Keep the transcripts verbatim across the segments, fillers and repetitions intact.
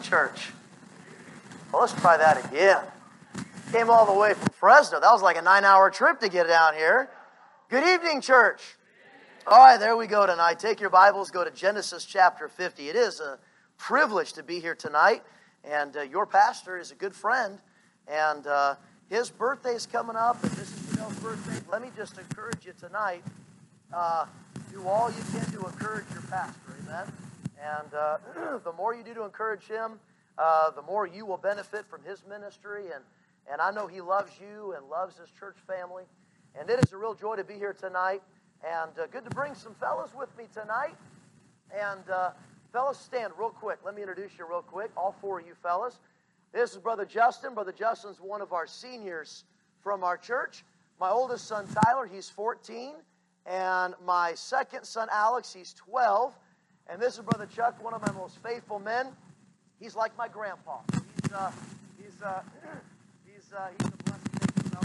church? Well, let's try that again. Came all the way from Fresno. That was like a nine-hour trip to get down here. Good evening, church. All right, there we go tonight. Take your Bibles, go to Genesis chapter fifty. It is a privilege to be here tonight, and uh, your pastor is a good friend, and uh, his birthday is coming up, and this is Janelle's birthday. Let me just encourage you tonight. Uh, do all you can to encourage your pastor, amen? And uh, the more you do to encourage him, uh, the more you will benefit from his ministry, and And I know he loves you and loves his church family. And it is a real joy to be here tonight. And uh, good to bring some fellas with me tonight. And uh, fellas, stand real quick. Let me introduce you real quick, all four of you fellas. This is Brother Justin. Brother Justin's one of our seniors from our church. My oldest son, Tyler, he's fourteen. And my second son, Alex, he's twelve. And this is Brother Chuck, one of my most faithful men. He's like my grandpa. He's, uh, he's, uh, He's, uh, he's a blessed fellow.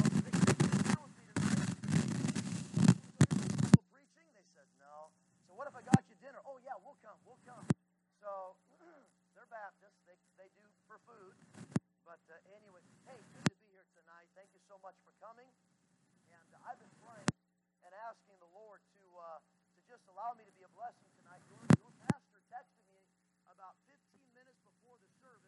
Preaching? They said no. So what if I got you dinner? Oh yeah, we'll come. We'll come. So they're Baptists. They they do for food. But uh, anyway, hey, good to be here tonight. Thank you so much for coming. And uh, I've been praying and asking the Lord to uh, to just allow me to be a blessing tonight. Your, your pastor texted me about fifteen minutes before the service.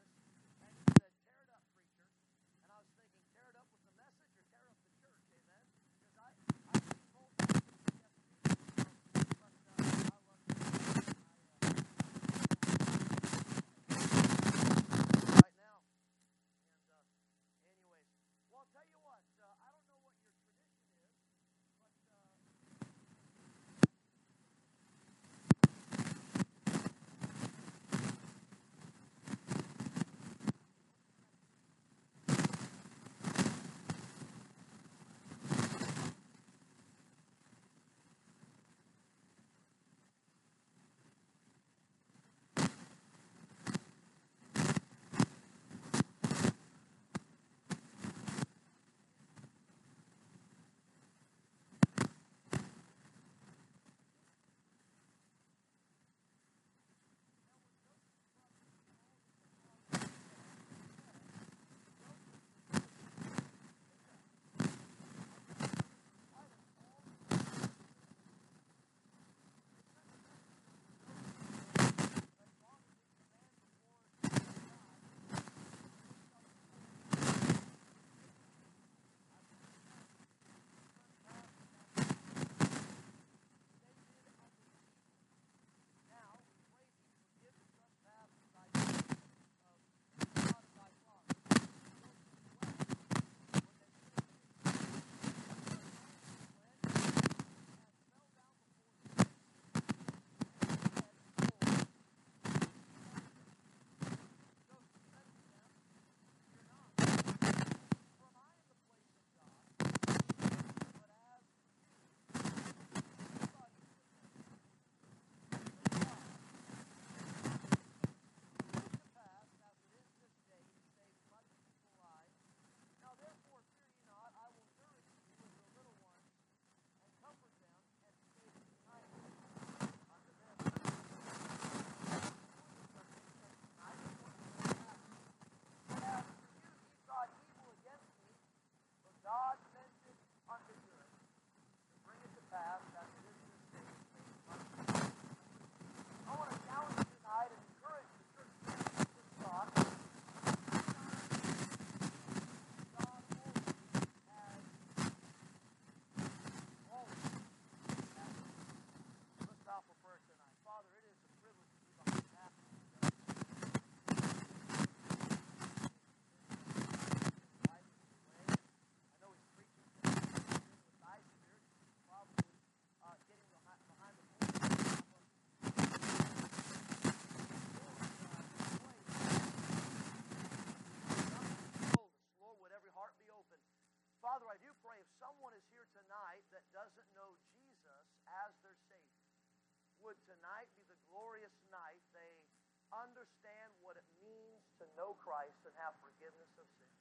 Father, I do pray if someone is here tonight that doesn't know Jesus as their Savior, would tonight be the glorious night they understand what it means to know Christ and have forgiveness of sins.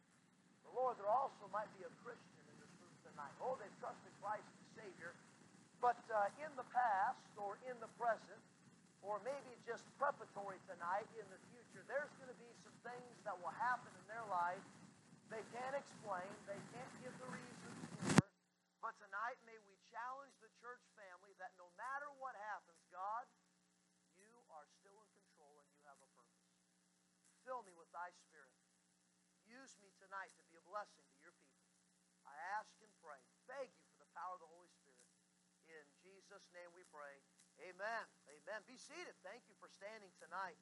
But Lord, there also might be a Christian in this room tonight. Oh, they've trusted Christ as Savior, but uh, in the past or in the present, or maybe just preparatory tonight in the future, there's going to explain. They can't give the reasons for it. But tonight, may we challenge the church family that no matter what happens, God, you are still in control and you have a purpose. Fill me with thy Spirit. Use me tonight to be a blessing to your people. I ask and pray. Beg you for the power of the Holy Spirit. In Jesus' name we pray. Amen. Amen. Be seated. Thank you for standing tonight.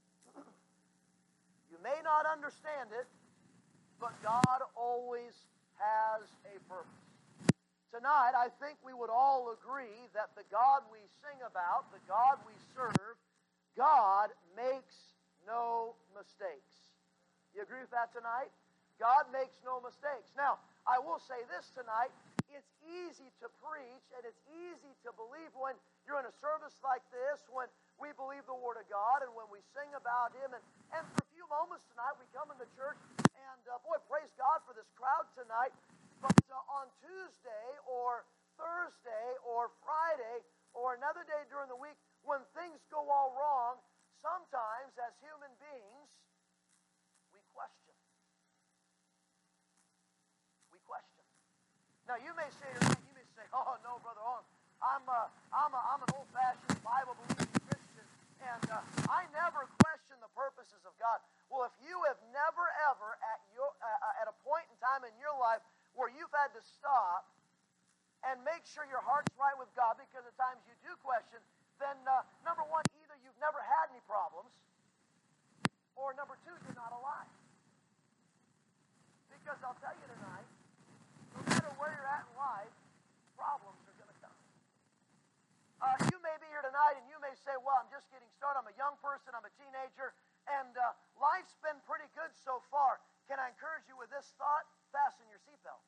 You may not understand it, but God always has a purpose. Tonight, I think we would all agree that the God we sing about, the God we serve, God makes no mistakes. You agree with that tonight? God makes no mistakes. Now, I will say this tonight. It's easy to preach and it's easy to believe when you're in a service like this, when we believe the Word of God and when we sing about Him. And, and for a few moments tonight, we come in the church and, uh, boy, praise God for this crowd tonight. But uh, on Tuesday or Thursday or Friday or another day during the week, when things go all wrong, sometimes as human beings, we question. We question. Now, you may say tonight, you may say, oh, no, Brother Owen, I'm, uh, I'm, a, I'm an old-fashioned Bible-believing Christian, and uh, I never question the purposes of God. Well, if you have never, ever, at, your, uh, at a point in time in your life where you've had to stop and make sure your heart's right with God, because at times you do question, then uh, number one, either you've never had any problems, or number two, you're not alive. Because I'll tell you tonight, no matter where you're at in life, problems are going to come. Uh, you may be here tonight and you may say, well, I'm just getting started. I'm a young person. I'm a teenager. And uh, life's been pretty good so far. Can I encourage you with this thought? Fasten your seatbelt.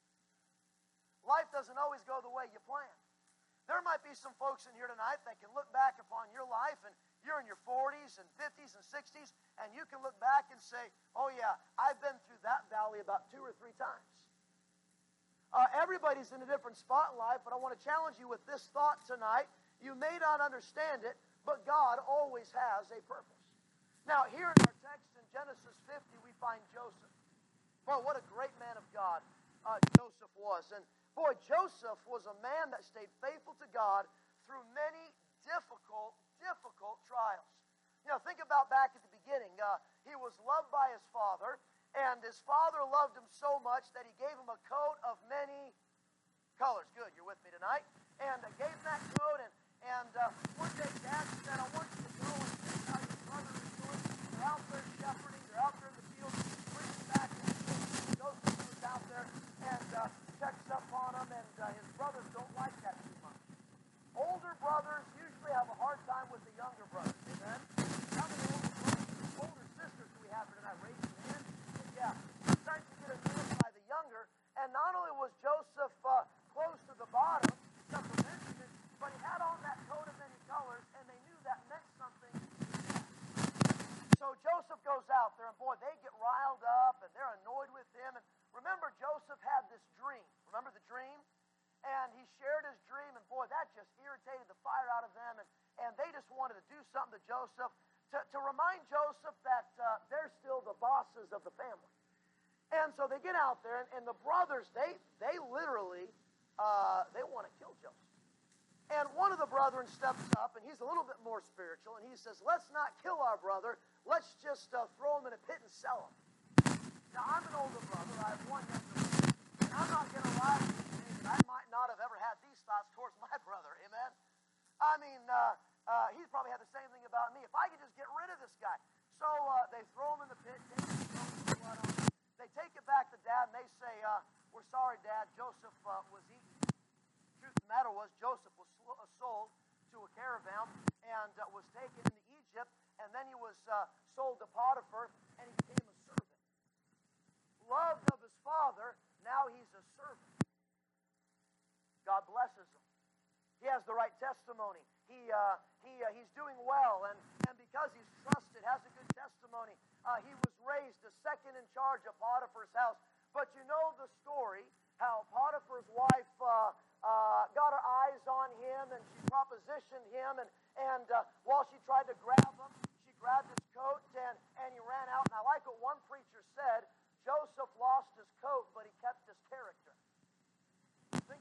Life doesn't always go the way you planned. There might be some folks in here tonight that can look back upon your life, and you're in your forties and fifties and sixties, and you can look back and say, oh yeah, I've been through that valley about two or three times. Uh, everybody's in a different spot in life, but I want to challenge you with this thought tonight. You may not understand it, but God always has a purpose. Now, here in our text in Genesis fifty, we find Joseph. Boy, what a great man of God uh, Joseph was. And boy, Joseph was a man that stayed faithful to God through many difficult, difficult trials. You know, think about back at the beginning. Uh, he was loved by his father. And his father loved him so much that he gave him a coat of many colors. Good, you're with me tonight. And uh, gave him that coat. And, and uh, one day Dad said, I want you to go and see how your brother is doing. They're out there shepherding. They're out there in the field. Bring him back. And Joseph was out there and uh, checks up on him. And uh, his brothers don't like that too much. Older brothers usually have a hard time with the younger brothers. Amen? How many older brothers, older sisters do we have here tonight? Raise your hand. Yeah, sometimes you get annoyed by the younger, and not only was Joseph uh, close to the bottom, Joseph mentioned it, but he had on that coat of many colors, and they knew that meant something. So Joseph goes out there, and boy, they get riled up, and they're annoyed with him. And remember, Joseph had this dream. Remember the dream? And he shared his dream, and boy, that just irritated the fire out of them, and, and they just wanted to do something to Joseph. To, to remind Joseph that uh, they're still the bosses of the family. And so they get out there, and, and the brothers, they they literally, uh, they want to kill Joseph. And one of the brethren steps up, and he's a little bit more spiritual, and he says, let's not kill our brother. Let's just uh, throw him in a pit and sell him. Now, I'm an older brother. I have one younger brother. And I'm not going to lie to you today that I might not have ever had these thoughts towards my brother. Amen? I mean, uh, Uh, he's probably had the same thing about me. If I could just get rid of this guy. So uh, they throw him in the pit, take his blood on him. They take it back to Dad, and they say, uh, we're sorry, Dad, Joseph uh, was eaten. The truth of the matter was, Joseph was sl- uh, sold to a caravan and uh, was taken into Egypt, and then he was uh, sold to Potiphar, and he became a servant. Loved of his father, now he's a servant. God blesses him. He has the right testimony. He uh, he uh, he's doing well, and, and because he's trusted, has a good testimony. Uh, he was raised a second in charge of Potiphar's house. But you know the story, how Potiphar's wife uh, uh, got her eyes on him, and she propositioned him, and, and uh, while she tried to grab him, she grabbed his coat, and, and he ran out. And I like what one preacher said, Joseph lost his coat, but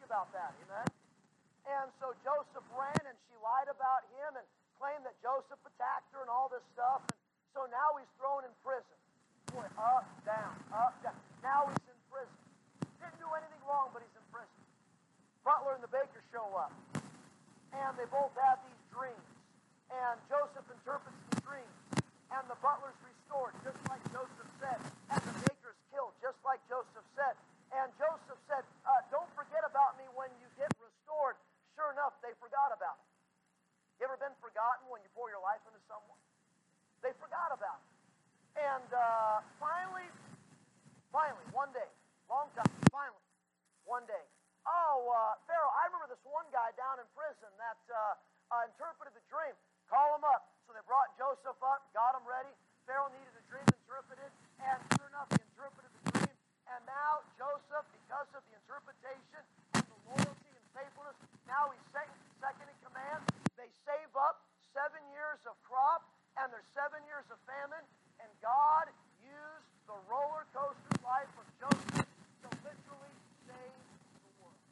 about that, amen? And so Joseph ran, and she lied about him and claimed that Joseph attacked her and all this stuff. And so now he's thrown in prison. Boy, up, down, up, down. Now he's in prison. Didn't do anything wrong, but he's in prison. Butler and the baker show up, and they both have these dreams. And Joseph interprets the dreams, and the butler's restored, just like Joseph said, and the baker's killed, just like Joseph said. And Joseph said, uh, don't forget about me when you get restored. Sure enough, they forgot about it. You ever been forgotten when you pour your life into someone? They forgot about it. And uh, finally, finally, one day, long time, finally, one day, oh, uh, Pharaoh, I remember this one guy down in prison that uh, uh, interpreted the dream. Call him up. So they brought Joseph up, got him ready. Pharaoh needed a dream interpreted, and sure enough, he interpreted the dream. And now Joseph, because of the interpretation and the loyalty and faithfulness, now he's second, second in command. They save up seven years of crop, and there's seven years of famine, and God used the roller coaster life of Joseph to literally save the world.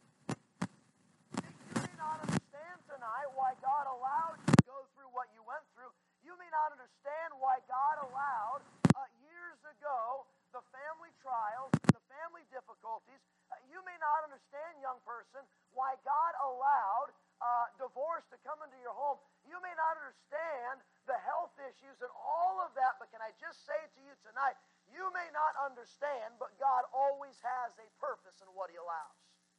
You may not understand tonight why God allowed you to go through what you went through. You may not understand why God allowed uh, years ago the family trials, the family difficulties. Uh, you may not understand, young person, why God allowed uh, divorce to come into your home. You may not understand the health issues and all of that, but can I just say to you tonight, you may not understand, but God always has a purpose in what He allows.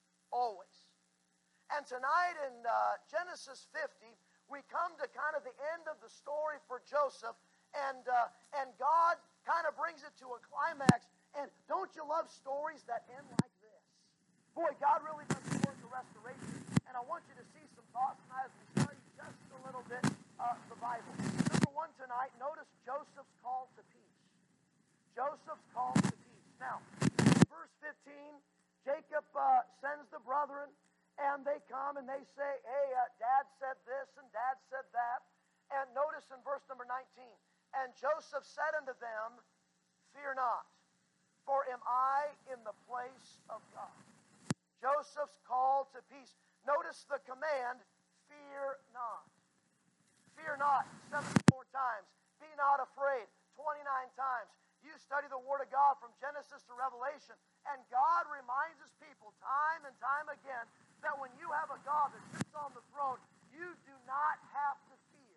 Always. And tonight in uh, Genesis fifty, we come to kind of the end of the story for Joseph, and uh, and God kind of brings it to a climax. And don't you love stories that end like this? Boy, God really does the work of restoration. And I want you to see some thoughts tonight as we study just a little bit uh, the Bible. Number one tonight, notice Joseph's call to peace. Joseph's call to peace. Now, verse fifteen, Jacob uh, sends the brethren, and they come and they say, hey, uh, Dad said this and Dad said that. And notice in verse number nineteen, and Joseph said unto them, fear not, for am I in the place of God. Joseph's call to peace. Notice the command, fear not. Fear not, seventy-four times. Be not afraid, twenty-nine times. You study the Word of God from Genesis to Revelation, and God reminds His people time and time again that when you have a God that sits on the throne, you do not have to fear.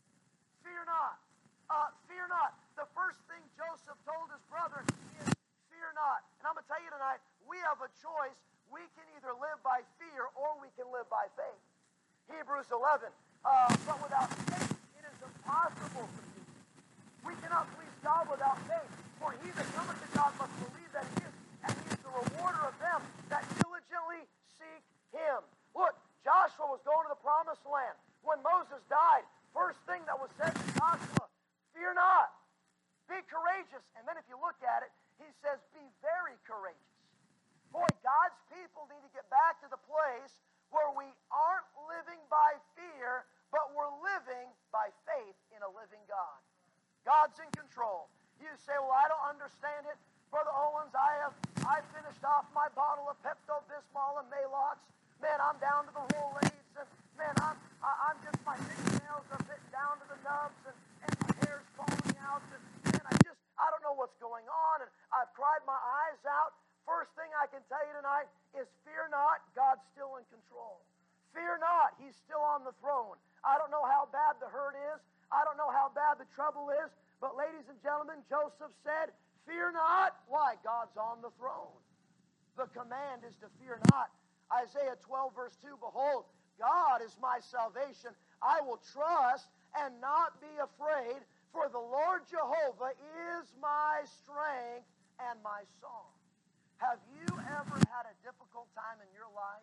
Fear not. Uh, fear not. The first thing Joseph told his brother is, fear not. And I'm going to tell you tonight, we have a choice. We can either live by fear or we can live by faith. Hebrews eleven. Uh, but without faith, it is impossible to please. We cannot please God without faith. For he that cometh to God must believe that He is, and He is the rewarder of them that diligently seek Him. Look, Joshua was going to the promised land. When Moses died, first thing that was said to Joshua, fear not, be courageous. And then if you look at it, he says, be very courageous. Boy, God's people need to get back to the place where we aren't living by fear, but we're living by faith in a living God. God's in control. You say, well, I don't understand it. Brother Owens, I have I finished off my bottle of Pepto-Bismol and Maalox. Man, I'm down to the Rolaids, and man, I'm I, I'm just, my fingernails are bitten down to the nubs, and, and my hair's falling out, and man, I just, I don't know what's going on, and I've cried my eyes out. First thing I can tell you tonight is fear not, God's still in control. Fear not, He's still on the throne. I don't know how bad the hurt is. I don't know how bad the trouble is. But ladies and gentlemen, Joseph said, fear not. Why? God's on the throne. The command is to fear not. Isaiah twelve verse two, behold, God is my salvation. I will trust and not be afraid, for the Lord Jehovah is my strength and my song. Have you ever had a difficult time in your life,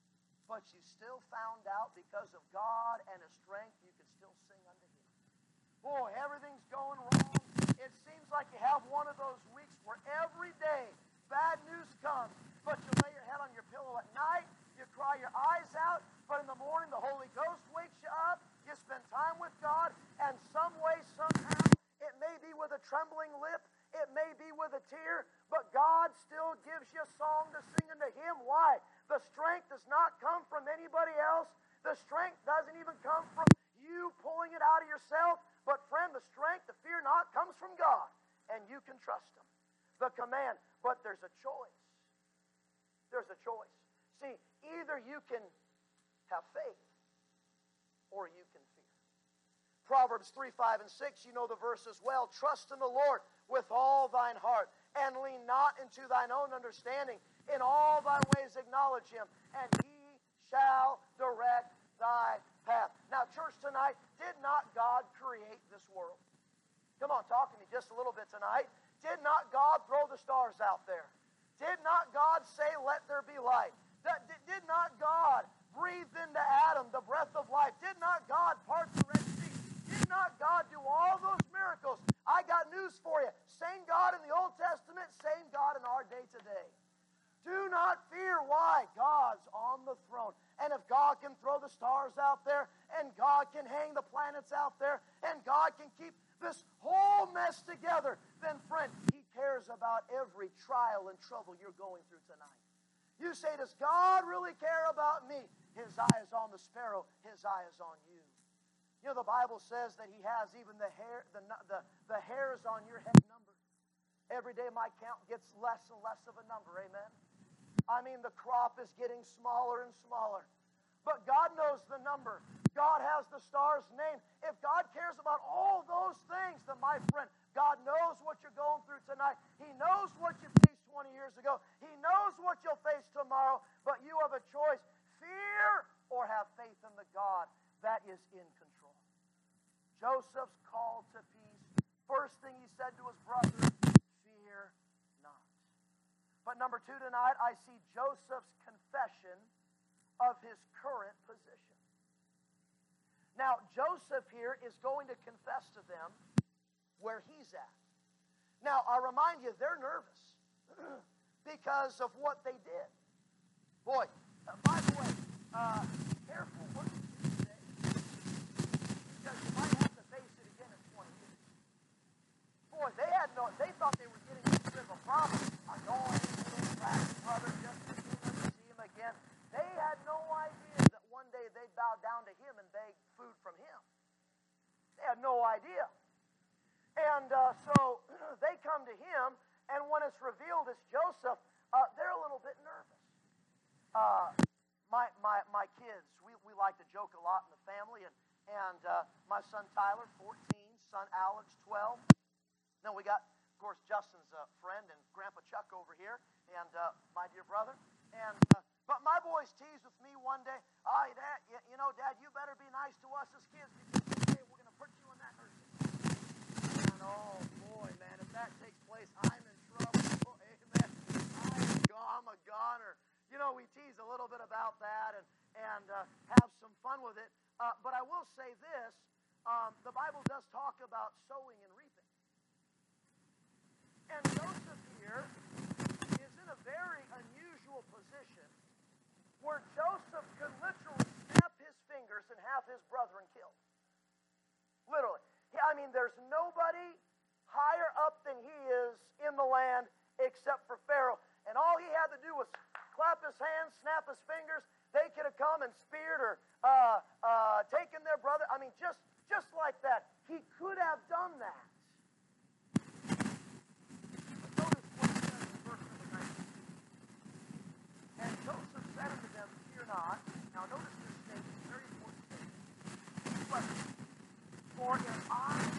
but you still found out because of God and His strength, you can still sing unto Him? Boy, everything's going wrong. It seems like you have one of those weeks where every day bad news comes, but you lay your head on your pillow at night, you cry your eyes out, but in the morning the Holy Ghost wakes you up, you spend time with God, and some way, somehow, it may be with a trembling lip, it may be with a tear, but God still gives you a song to sing unto Him. Why? The strength does not come from anybody else. The strength doesn't even come from you pulling it out of yourself. But friend, the strength to fear not comes from God. And you can trust Him. The command. But there's a choice. There's a choice. See, either you can have faith or you can fear. Proverbs three, five, and six, you know the verse as well. Trust in the Lord with all thine heart, and lean not into thine own understanding. In all thy ways acknowledge Him, and He shall direct thy path. Now, church, tonight, did not God create this world? Come on, talk to me just a little bit tonight. Did not God throw the stars out there? Did not God say, let there be light? That, did, did not God breathe into Adam the breath of life? Did not God part the Red Sea? Did not God do all those miracles? I got news for you. Same God in the Old Testament, same God in our day today. Do not fear. Why? God's on the throne. And if God can throw the stars out there, and God can hang the planets out there, and God can keep this whole mess together, then friend, He cares about every trial and trouble you're going through tonight. You say, does God really care about me? His eye is on the sparrow. His eye is on you. You know, the Bible says that He has even the hair, the, the, the hairs on your head numbered. Every day my count gets less and less of a number, amen? I mean, the crop is getting smaller and smaller. But God knows the number. God has the stars named. If God cares about all those things, then my friend, God knows what you're going through tonight. He knows what you faced twenty years ago. He knows what you'll face tomorrow. But you have a choice. Fear or have faith in the God that is in control. Joseph's called to peace. First thing he said to his brothers, fear not. But number two tonight, I see Joseph's confession of his current position. Now, Joseph here is going to confess to them where he's at. Now, I remind you, they're nervous because of what they did. Boy, uh, by the way, uh, careful what you say, because you might have to face it again in twenty years. Boy, they had no, they thought they were getting a bit of a problem. Annoying little black brother just to see him, to see him again. They had no idea that one day they'd bow down to him and beg food from him. They had no idea. And uh, so they come to him, and when it's revealed it's Joseph, uh, they're a little bit nervous. Uh, my, my, my kids, we, we like to joke a lot in the family, and, and uh, my son Tyler, fourteen, son Alex, twelve. Then we got, of course, Justin's uh, friend and Grandpa Chuck over here, and uh, my dear brother. And uh, But my boys teased with me one day, oh, Dad, you, you know, Dad, you better be nice to us as kids because today we're going to put you in that nursing home. And oh, boy, man, if that takes place, I'm in trouble. Amen. I'm, I'm a goner. You know, we tease a little bit about that and, and uh, have some fun with it. Uh, but I will say this, um, the Bible does talk about sowing and reaping. And Joseph here is in a very unusual position where Joseph could literally snap his fingers and have his brethren killed. Literally. I mean, there's nobody higher up than he is in the land except for Pharaoh. And all he had to do was clap his hands, snap his fingers. They could have come and speared or uh, uh, taken their brother. I mean, just, just like that. He could have done that. And Joseph said unto them, fear not. Now notice this statement, very important statement. But, for if I...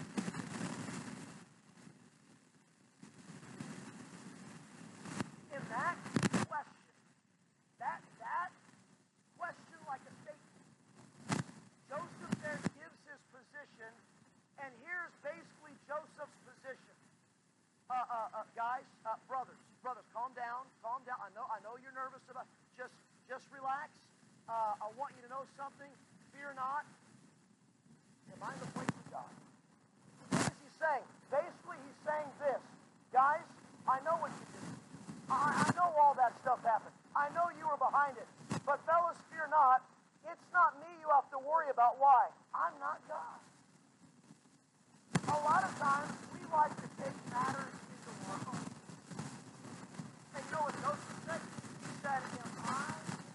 In that question, that, that question like a statement, Joseph then gives his position, and here's basically Joseph's position. Uh, uh, uh, guys, uh, brothers, brothers, calm down, calm down. I know, I know you're nervous about. Just, just relax. Uh, I want you to know something. Fear not. Am I in the place of God? What is he saying? Basically, he's saying this, guys. I know what you did. I, I know all that stuff happened. I know you were behind it. But fellas, fear not. It's not me you have to worry about. Why? I'm not God. A lot of times, we like to take matters into our own. And you know what Joseph said? He said, am I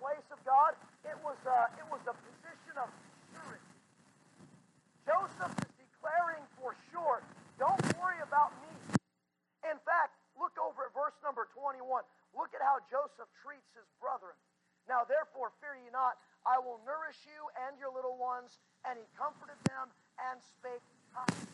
place of God, it was a, it was a position of surety. Joseph is declaring for sure, don't worry about me. In fact, look over at verse number twenty-one. Look at how Joseph treats his brethren. Now therefore fear ye not, I will nourish you and your little ones. And he comforted them and spake kindly.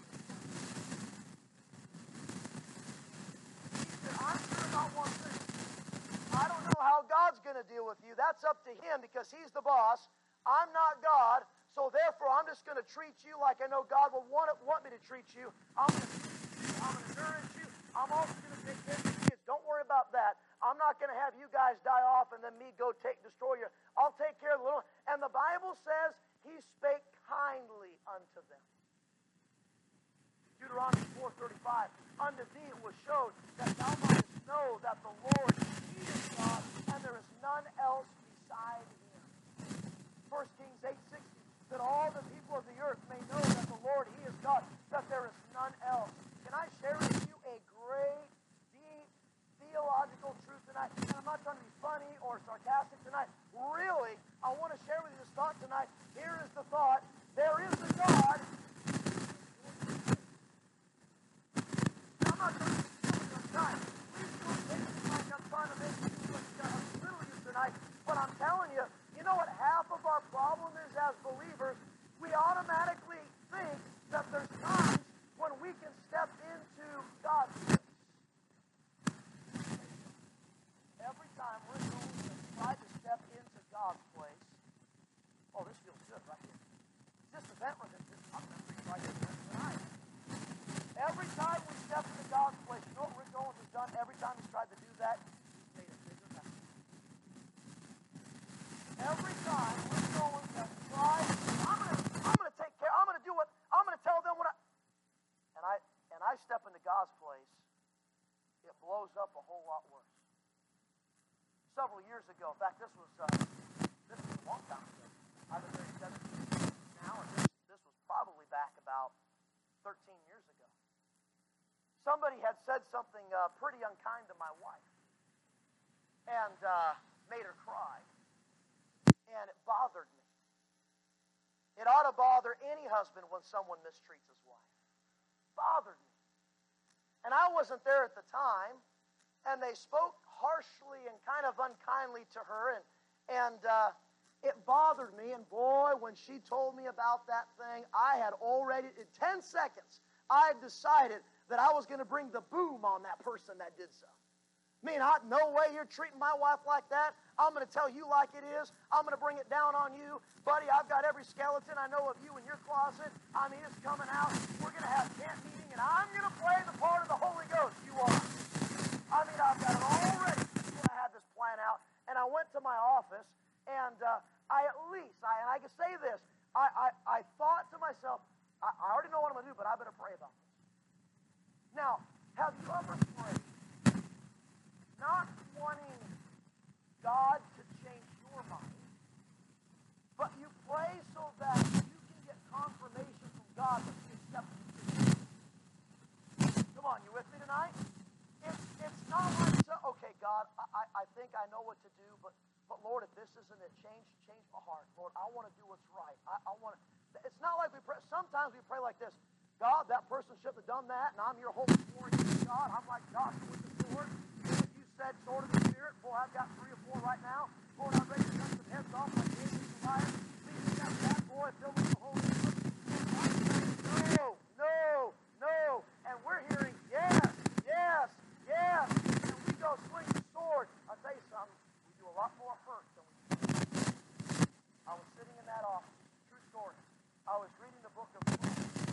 He said, I'm sure about one thing. I don't know how God's going to deal with you. That's up to him because he's the boss. I'm not God, so therefore I'm just going to treat you like I know God would want, want me to treat you. I'm going to I'm going to nourish you. I'm also going to take care of your kids. Don't worry about that. I'm not going to have you guys die off and then me go take destroy you. I'll take care of the little. And the Bible says he spake kindly unto them. Deuteronomy four thirty-five. Unto thee it was showed that thou mightest know that the Lord, he is God, and there is none else beside him. First Kings eight sixty. That all the people of the earth may know that the Lord, he is God, that there is none else. Can I share with you a great, deep, theological truth tonight? And I'm not trying to be funny or sarcastic tonight. Really, I want to share with you this thought tonight. Here is the thought. There is a God. I'm not trying to be funny tonight. Please don't take it like I'm trying to make you little you tonight. But I'm telling you, you know what half of our problem is as believers? We automatically think that there's times when we can step into God's place. Every time we're going to try to step into God's place, oh, this feels good right here. This event was in this, I'm going to preach right here tonight. Every time we step into God's place, you know what Rick Owens has done every time he's tried to do that? He's made a bigger mess. Every time Rick Owens has tried, I'm going to, I'm going to take care, I'm going to do what, I'm going to tell them what I, and I, and I step into God's place, it blows up a whole lot worse. Several years ago, in fact, this was, uh, this was a long time ago. I've been married seventeen years now, and this, this was probably back about thirteen years ago. Somebody had said something uh, pretty unkind to my wife and uh, made her cry. And it bothered me. It ought to bother any husband when someone mistreats his wife. Bothered me. And I wasn't there at the time, and they spoke harshly and kind of unkindly to her, and, and uh, it bothered me. And boy, when she told me about that thing, I had already, in ten seconds, I had decided that I was going to bring the boom on that person that did so. I mean, I, no way you're treating my wife like that. I'm going to tell you like it is. I'm going to bring it down on you. Buddy, I've got every skeleton I know of you in your closet. I mean, it's coming out. We're going to have camp meeting, and I'm going to play the part of the Holy Ghost. You are. I mean, I've got it all ready when I had this plan out. And I went to my office, and uh, I at least, I, and I can say this, I, I, I thought to myself, I, I already know what I'm going to do, but I better pray about this. Now, have you ever prayed not wanting God to change your mind, but you pray so that you can get confirmation from God that He accepts you? Come on, you with me tonight? It's, it's not like, so, okay, God, I, I think I know what to do, but, but Lord, if this isn't it, change, change my heart. Lord, I want to do what's right. I, I want to. It's not like we pray. Sometimes we pray like this. God, that person shouldn't have done that, and I'm your holy warrior, God. I'm like Joshua with the sword. If you said sword of the Spirit, boy, I've got three or four right now. Lord, I'm ready to cut some heads off like David and Goliath. Please me that bad boy filled with the Holy Spirit. No, no, no. And we're hearing yes, yes, yes. And we go swing the sword. I'll tell you something. We do a lot more hurt than we do. I was sitting in that office. True story. I was reading the book of Luke.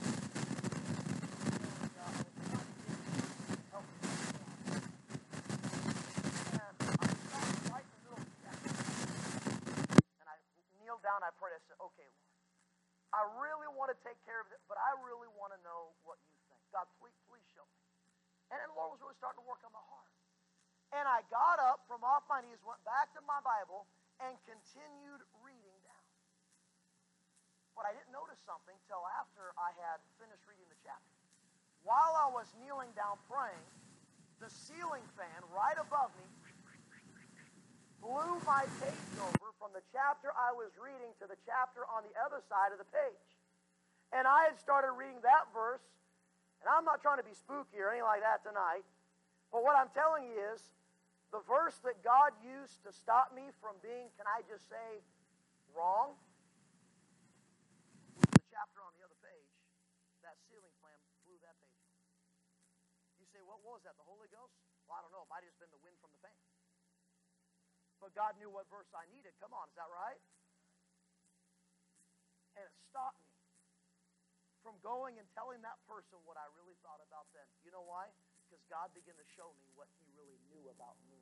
Down, I prayed. I said, okay, Lord, I really want to take care of it, but I really want to know what you think. God, please, please show me. And then the Lord was really starting to work on my heart. And I got up from off my knees, went back to my Bible, and continued reading down. But I didn't notice something till after I had finished reading the chapter. While I was kneeling down praying, the ceiling fan right above me blew my page over from the chapter I was reading to the chapter on the other side of the page. And I had started reading that verse, and I'm not trying to be spooky or anything like that tonight, but what I'm telling you is, the verse that God used to stop me from being, can I just say, wrong, the chapter on the other page, that ceiling fan blew that page. You say, what was that, the Holy Ghost? Well, I don't know. It might have just been the wind from the fan. But God knew what verse I needed. Come on, is that right? And it stopped me from going and telling that person what I really thought about them. You know why? Because God began to show me what He really knew about me.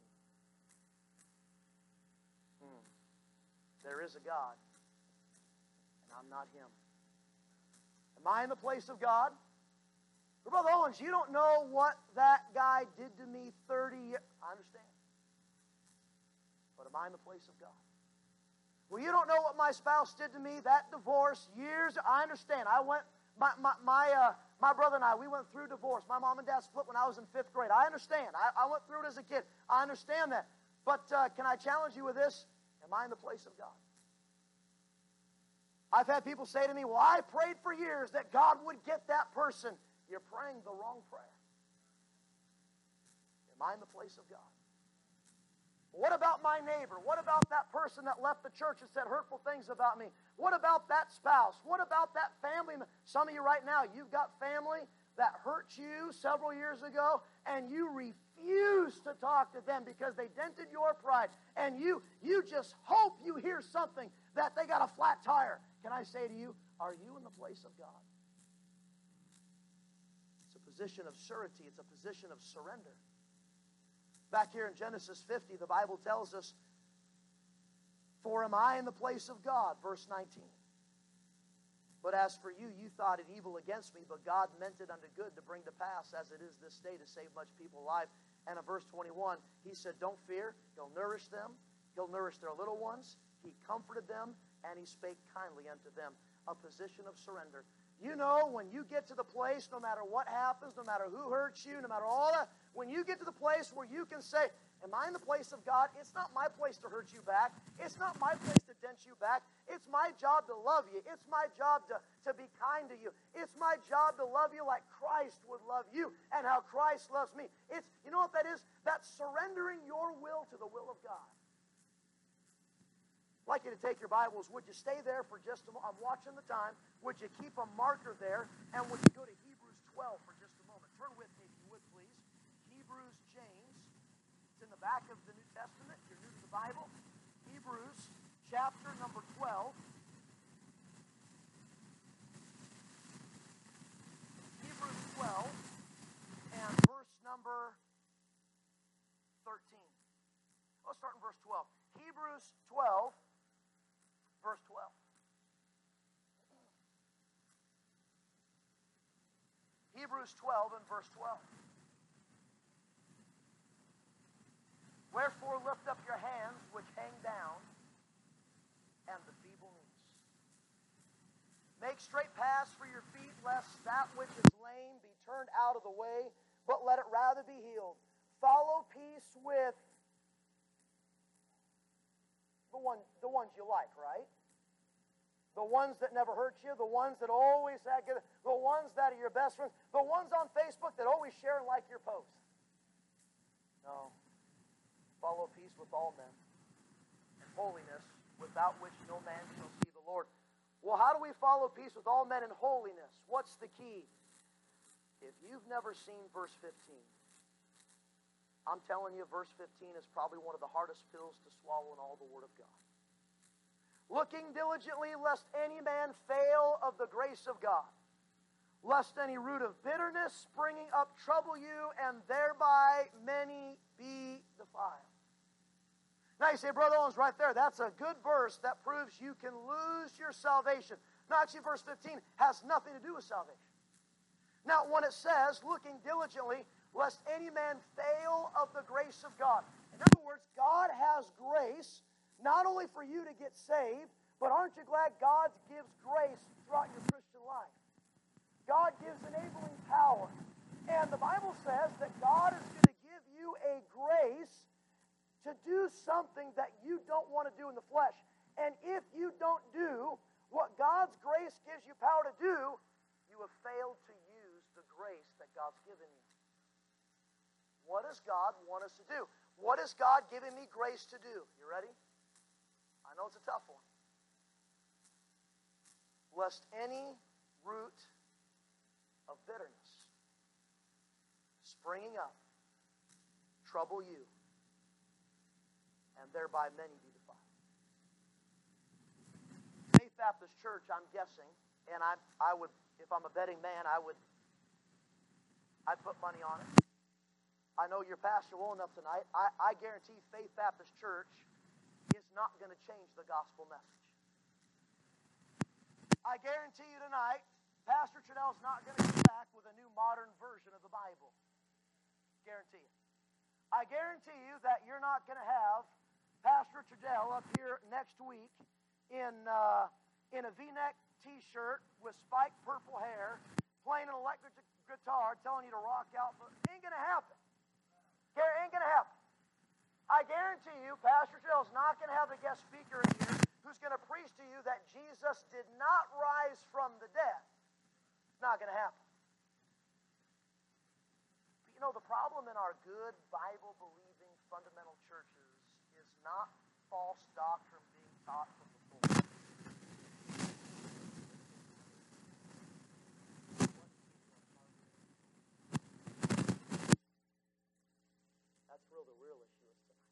Hmm. There is a God, and I'm not Him. Am I in the place of God? Well, Brother Owens, you don't know what that guy did to me thirty years. I understand. But am I in the place of God? Well, you don't know what my spouse did to me, that divorce, years. I understand. I went, my my my, uh, my brother and I, we went through divorce. My mom and dad split when I was in fifth grade. I understand. I, I went through it as a kid. I understand that. But uh, can I challenge you with this? Am I in the place of God? I've had people say to me, well, I prayed for years that God would get that person. You're praying the wrong prayer. Am I in the place of God? What about my neighbor? What about that person that left the church and said hurtful things about me? What about that spouse? What about that family? Some of you right now, you've got family that hurt you several years ago, and you refuse to talk to them because they dented your pride, and you, you just hope you hear something that they got a flat tire. Can I say to you, are you in the place of God? It's a position of surety. It's a position of surrender. Back here in Genesis fifty, the Bible tells us, for am I in the place of God? Verse nineteen. But as for you, you thought it evil against me, but God meant it unto good to bring to pass as it is this day to save much people alive. And in verse twenty-one, He said, don't fear. He'll nourish them. He'll nourish their little ones. He comforted them, and He spake kindly unto them. A position of surrender. You know, when you get to the place, no matter what happens, no matter who hurts you, no matter all that, when you get to the place where you can say, am I in the place of God? It's not my place to hurt you back. It's not my place to dent you back. It's my job to love you. It's my job to, to be kind to you. It's my job to love you like Christ would love you and how Christ loves me. It's, you know what that is? That's surrendering your will to the will of God. I'd like you to take your Bibles. Would you stay there for just a moment? I'm watching the time. Would you keep a marker there? And would you go to Hebrews twelve for just a moment? Turn with me, if you would, please. Hebrews, James. It's in the back of the New Testament. If you're new to the Bible. Hebrews, chapter number twelve. Hebrews twelve and verse number thirteen. Let's start in verse twelve. Hebrews twelve. Verse twelve. Hebrews twelve and verse twelve. Wherefore lift up your hands which hang down, and the feeble knees. Make straight paths for your feet, lest that which is lame be turned out of the way, but let it rather be healed. Follow peace with the one, the ones you like, right? The ones that never hurt you, the ones that always have, the ones that are your best friends, the ones on Facebook that always share and like your posts. No. Follow peace with all men, and holiness, without which no man shall see the Lord. Well, how do we follow peace with all men and holiness? What's the key? If you've never seen verse fifteen, I'm telling you, verse fifteen is probably one of the hardest pills to swallow in all the Word of God. Looking diligently, lest any man fail of the grace of God, lest any root of bitterness springing up trouble you, and thereby many be defiled. Now you say, Brother Owens, right there, that's a good verse that proves you can lose your salvation. No, actually, verse fifteen has nothing to do with salvation. Now, when it says, looking diligently, lest any man fail of the grace of God. In other words, God has grace not only for you to get saved, but aren't you glad God gives grace throughout your Christian life? God gives enabling power. And the Bible says that God is going to give you a grace to do something that you don't want to do in the flesh. And if you don't do what God's grace gives you power to do, you have failed to use the grace that God's given you. What does God want us to do? What is God giving me grace to do? You ready? I know it's a tough one. Lest any root of bitterness springing up trouble you, and thereby many be defiled. Faith Baptist Church, I'm guessing, and I, I would, if I'm a betting man, I would, I'd put money on it. I know your pastor well enough tonight. I, I guarantee Faith Baptist Church is not going to change the gospel message. I guarantee you tonight, Pastor Trudell's not going to come back with a new modern version of the Bible. Guarantee it. I guarantee you that you're not going to have Pastor Trudell up here next week in uh, in a V-neck T-shirt with spiked purple hair, playing an electric guitar, telling you to rock out. But it ain't going to happen. It ain't going to happen. I guarantee you, Pastor Trudell's not going to have a guest speaker in here who's going to preach to you that Jesus did not rise from the dead. It's not going to happen. But you know, the problem in our good, Bible-believing, fundamental churches is not false doctrine being taught from the pulpit. That's real, the real issue is tonight.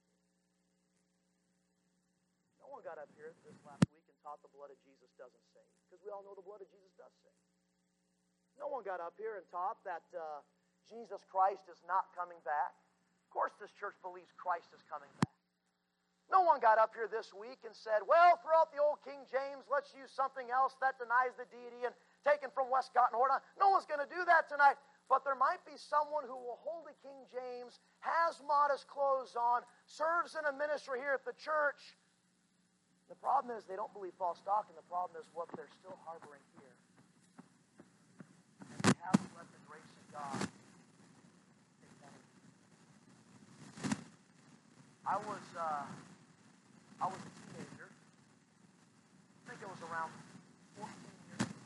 No one got up here this last week and taught the blood of Jesus doesn't save, because we all know the blood of Jesus does save. No one got up here and taught that uh, Jesus Christ is not coming back. Of course this church believes Christ is coming back. No one got up here this week and said, well, throughout the old King James, let's use something else that denies the deity and taken from Westcott and Horton. No one's going to do that tonight. But there might be someone who will hold a King James, has modest clothes on, serves in a ministry here at the church. The problem is they don't believe false doctrine. The problem is what they're still harboring here. And they haven't let the grace of God take hold. I was, uh, I was a teenager. I think it was around fourteen years old.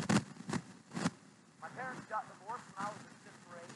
My parents got divorced when I was in fifth grade.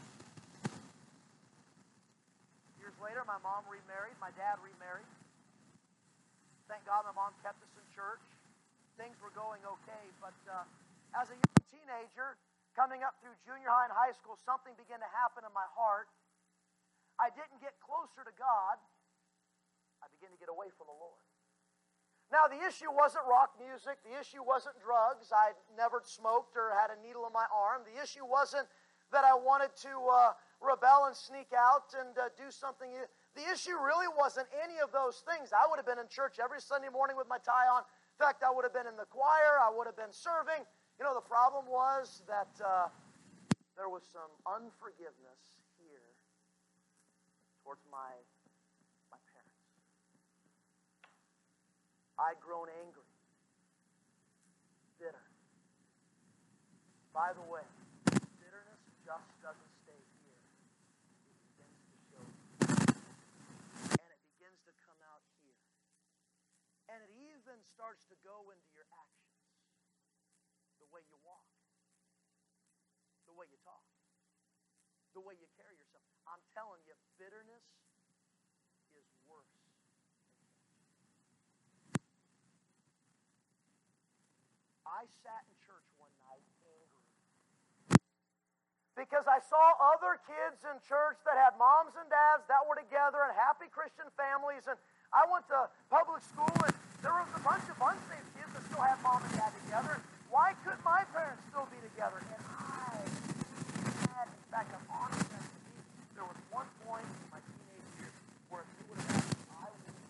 Years later, my mom remarried. My dad remarried. Thank God my mom kept us in church. Things were going okay, but uh, as a young teenager, coming up through junior high and high school, something began to happen in my heart. I didn't get closer to God. I began to get away from the Lord. Now, the issue wasn't rock music. The issue wasn't drugs. I never smoked or had a needle in my arm. The issue wasn't that I wanted to uh, rebel and sneak out and uh, do something. The issue really wasn't any of those things. I would have been in church every Sunday morning with my tie on. In fact, I would have been in the choir. I would have been serving. You know, the problem was that uh, there was some unforgiveness here towards my, my parents. I'd grown angry, bitter. By the way, bitterness just doesn't stay here. It begins to show. And it begins to come out here. And it even starts to go into your actions. The way you walk. The way you talk. The way you carry yourself. I'm telling you, bitterness is worse. I sat in church one night angry because I saw other kids in church that had moms and dads that were together and happy Christian families. And I went to public school, and there was a bunch of unsaved kids that still had mom and dad together. Why couldn't my parents still be together? And I had, in fact, I'm honest with you, there was one point in my teenage years where if it would have happened, I would have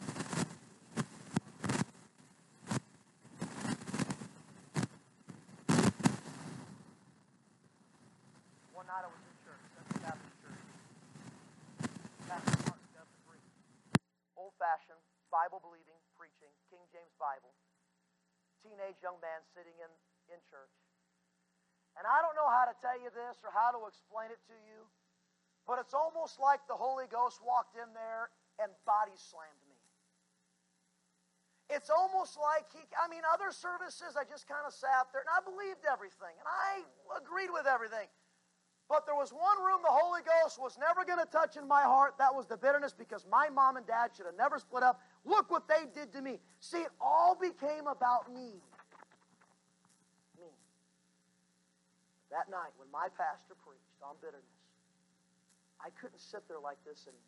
One night I was in church, Central Baptist Church. Pastor Mark Stephen Reed. Old-fashioned, Bible-believing, preaching, King James Bible. Teenage young man sitting in, in church. And I don't know how to tell you this or how to explain it to you, but it's almost like the Holy Ghost walked in there and body slammed me. It's almost like he, I mean, other services, I just kind of sat there and I believed everything and I agreed with everything. But there was one room the Holy Ghost was never going to touch in my heart. That was the bitterness, because my mom and dad should have never split up. Look what they did to me. See, it all became about me. Me. That night when my pastor preached on bitterness, I couldn't sit there like this anymore.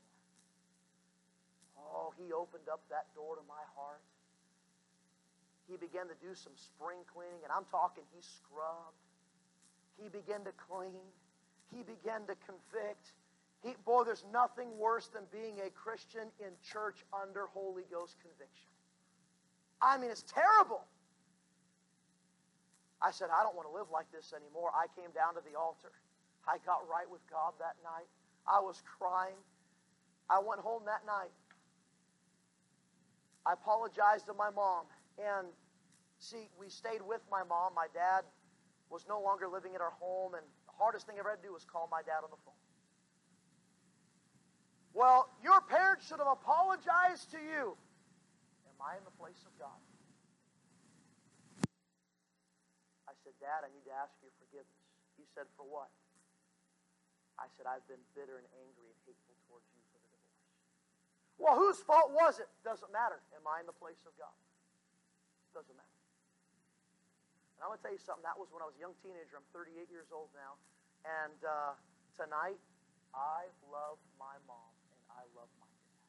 Oh, he opened up that door to my heart. He began to do some spring cleaning, and I'm talking he scrubbed. He began to clean. He began to convict. He, boy, there's nothing worse than being a Christian in church under Holy Ghost conviction. I mean, it's terrible. I said, I don't want to live like this anymore. I came down to the altar. I got right with God that night. I was crying. I went home that night. I apologized to my mom. And see, we stayed with my mom. My dad was no longer living in our home, and the hardest thing I ever had to do was call my dad on the phone. Well, your parents should have apologized to you. Am I in the place of God? I said, Dad, I need to ask your forgiveness. He said, for what? I said, I've been bitter and angry and hateful towards you for the divorce. Well, whose fault was it? Doesn't matter. Am I in the place of God? Doesn't matter. And I'm going to tell you something. That was when I was a young teenager. I'm thirty-eight years old now. And uh, tonight, I love my mom and I love my dad.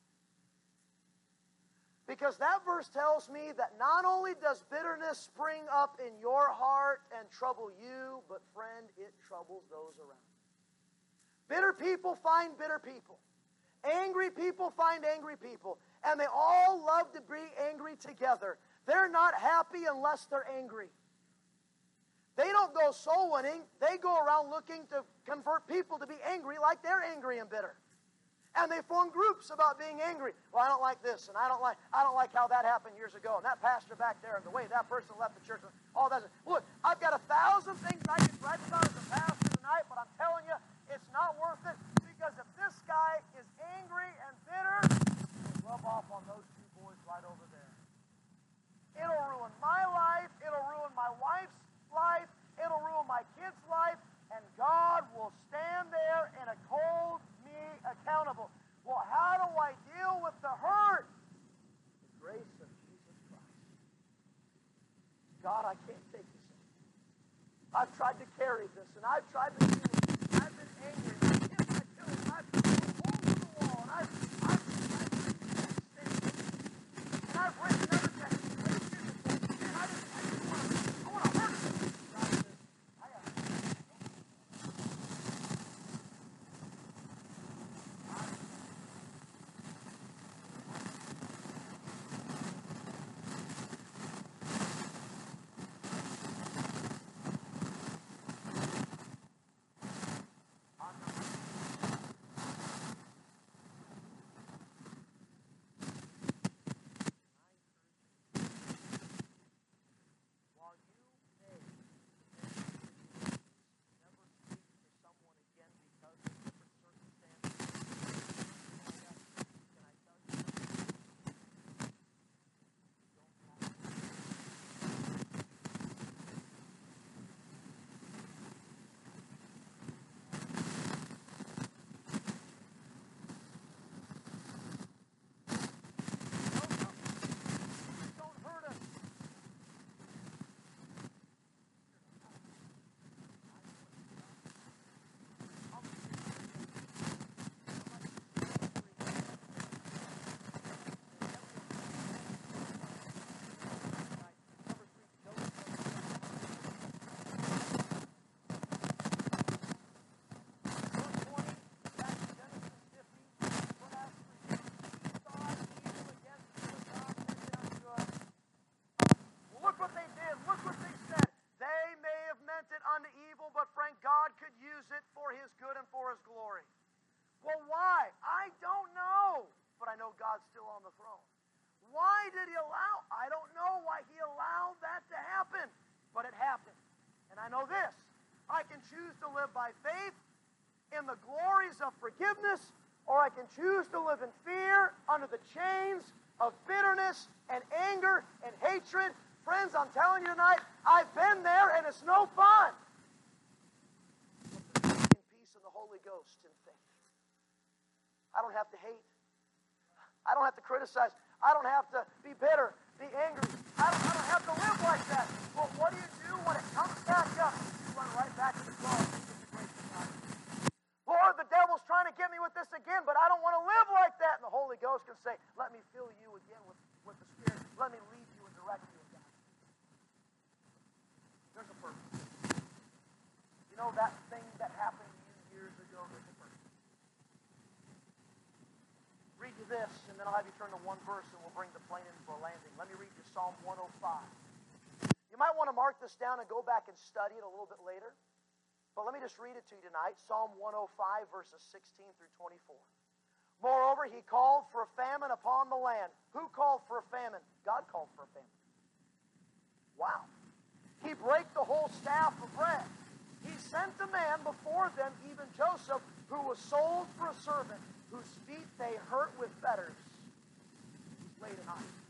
Because that verse tells me that not only does bitterness spring up in your heart and trouble you, but friend, it troubles those around. Bitter people find bitter people. Angry people find angry people. And they all love to be angry together. They're not happy unless they're angry. They don't go soul winning. They go around looking to convert people to be angry like they're angry and bitter. And they form groups about being angry. Well, I don't like this, and I don't like I don't like how that happened years ago, and that pastor back there, and the way that person left the church, and all that. Look, I've got a thousand things I could write about as a pastor tonight, but I'm telling you, it's not worth it, because if this guy is angry and bitter, it'll rub off on those two boys right over there. It'll ruin my life. It'll ruin my wife's life. It'll ruin my kid's life. And God will stand there and hold me accountable. Well, how do I deal with the hurt? The grace of Jesus Christ. God, I can't take this anymore. I've tried to carry this, and I've tried to deal with it. I've been angry. I've hit my children. I've put holes in the wall, and I've, I've, I've written text, and I've written another text. And I just, I just want to, I want to hurt him. God says, I have to. Choose to live in fear, under the chains, of bitterness and anger and hatred. Friends, I'm telling you tonight, I've been there and it's no fun. In peace in the Holy Ghost and faith. I don't have to hate. I don't have to criticize. I don't have to be bitter, be angry. I don't, I don't have to live like that. But what do you do when it comes back up? You run right back to the cross. Lord, the devil's trying to get me with this again, but I don't want to live like that. And the Holy Ghost can say, let me fill you again with, with the Spirit. Let me lead you and direct you again. There's a purpose. You know that thing that happened to you years ago? There's a purpose. Read you this, and then I'll have you turn to one verse, and we'll bring the plane in for a landing. Let me read you Psalm one oh five. You might want to mark this down and go back and study it a little bit later. But let me just read it to you tonight. Psalm one oh five, verses sixteen through twenty-four. Moreover, he called for a famine upon the land. Who called for a famine? God called for a famine. Wow. He brake the whole staff of bread. He sent a man before them, even Joseph, who was sold for a servant, whose feet they hurt with fetters, who's laid in iron.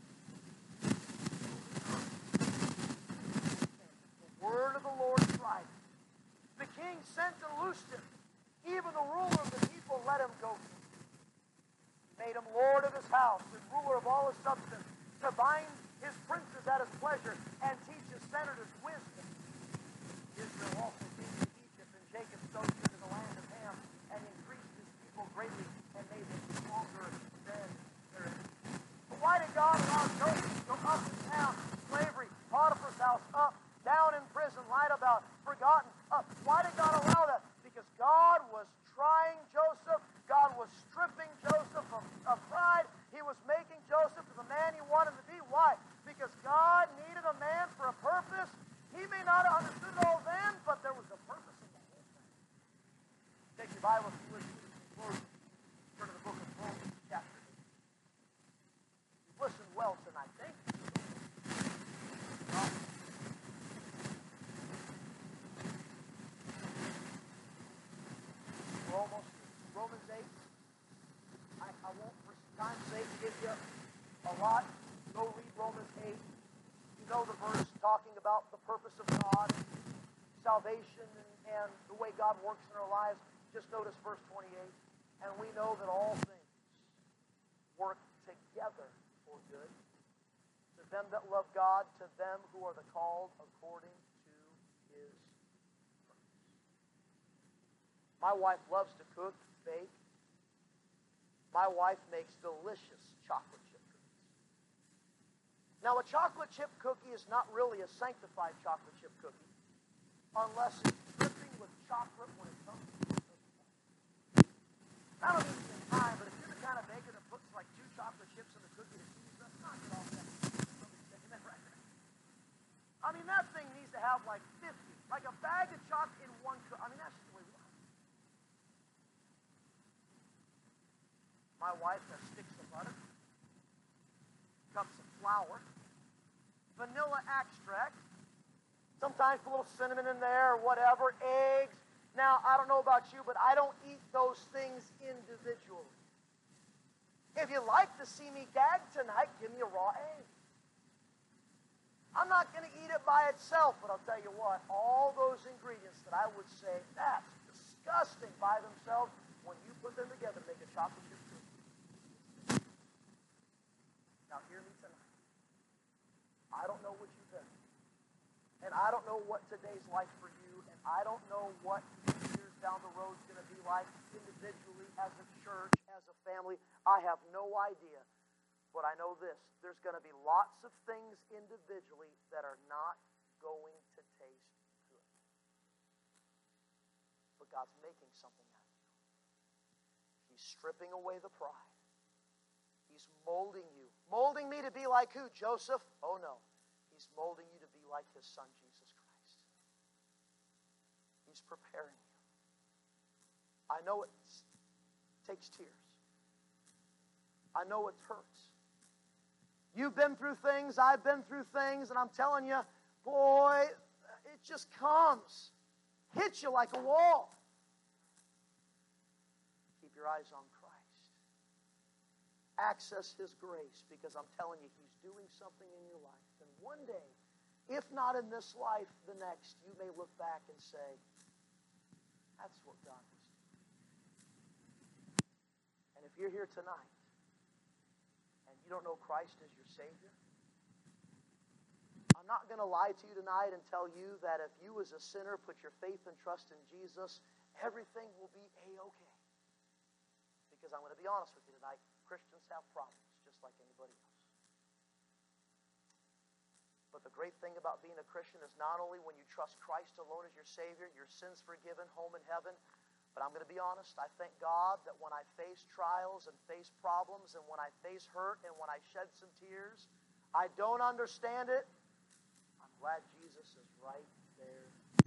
The word of the Lord tried. The king sent and loosed him. Even the ruler of the people let him go. He made him lord of his house and ruler of all his substance, to bind his princes at his pleasure and teach his senators wisdom. Israel also came to Egypt, and Jacob sojourned in the land of Ham, and increased his people greatly, and made them stronger than their enemies. But why did God allow Joseph to go up and down? Slavery, Potiphar's house, up, down in prison, lied about, forgotten, up. Why did God allow that? Because God was trying Joseph. God was stripping Joseph of, of pride. He was making Joseph the man he wanted to be. Why? Because God needed a man for a purpose. He may not have understood it all then, but there was a purpose in the whole thing. Take your Bible, listen to the conclusion. Turn to the book of Romans, chapter eight. You've listened well tonight. Thank you. We're almost here. Romans eight. I, I won't, for time's sake, give you a lot. Go read Romans eight. You know the verse talking about the purpose of God, salvation, and, and the way God works in our lives. Just notice verse twenty-eight. And we know that all things work together for good to them that love God, to them who are the called according to his purpose. My wife loves to cook, bake. My wife makes delicious chocolate chip cookies. Now, a chocolate chip cookie is not really a sanctified chocolate chip cookie unless it's dripping with chocolate when it comes to the cookie. I don't mean in time, but if you're the kind of baker that puts like two chocolate chips in the cookie to season it, knock it off that. Somebody's taking that right there. I mean, that thing needs to have like fifty, like a bag of chocolate in one cookie. I mean, that's just the way we like it. My wife has sticks of butter, cups of flour, vanilla extract, sometimes put a little cinnamon in there or whatever, eggs. Now, I don't know about you, but I don't eat those things individually. If you like to see me gag tonight, give me a raw egg. I'm not going to eat it by itself, but I'll tell you what, all those ingredients that I would say, that's disgusting by themselves, when you put them together, make a chocolate chip cookie. Now, hear me tonight. I don't know what you've done. And I don't know what today's like for you, and I don't know what years down the road is going to be like individually, as a church, as a family. I have no idea. But I know this. There's going to be lots of things individually that are not going to taste good. But God's making something out of you. He's stripping away the pride. He's molding you. Molding me to be like who? Joseph? Oh no. He's molding you to be like his son, Jesus Christ. He's preparing you. I know it takes tears. I know it hurts. You've been through things, I've been through things, and I'm telling you, boy, it just comes. Hits you like a wall. Keep your eyes on Christ. access His grace, because I'm telling you, He's doing something in your life. And one day, if not in this life, the next, you may look back and say, that's what God was doing. And if you're here tonight and you don't know Christ as your Savior, I'm not going to lie to you tonight and tell you that if you as a sinner put your faith and trust in Jesus, everything will be A-okay. Because I'm going to be honest with you tonight, Christians have problems just like anybody else. But the great thing about being a Christian is not only when you trust Christ alone as your Savior, your sins forgiven, home in heaven, but I'm going to be honest, I thank God that when I face trials and face problems and when I face hurt and when I shed some tears, I don't understand it, I'm glad Jesus is right there.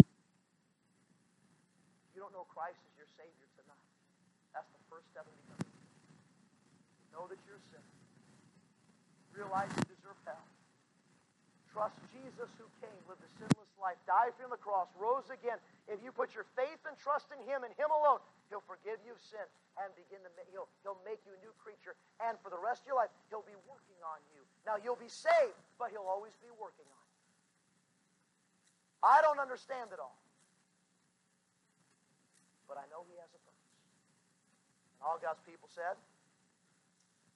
If you don't know Christ as your Savior tonight, that's the first step in becoming a Christian. Know that you're a sinner. Realize you deserve hell. Trust Jesus who came, lived a sinless life, died for you on the cross, rose again. If you put your faith and trust in Him and Him alone, He'll forgive you of sin and begin to make, he'll, he'll make you a new creature. And for the rest of your life, He'll be working on you. Now, you'll be saved, but He'll always be working on you. I don't understand it all. But I know He has a purpose. And all God's people said,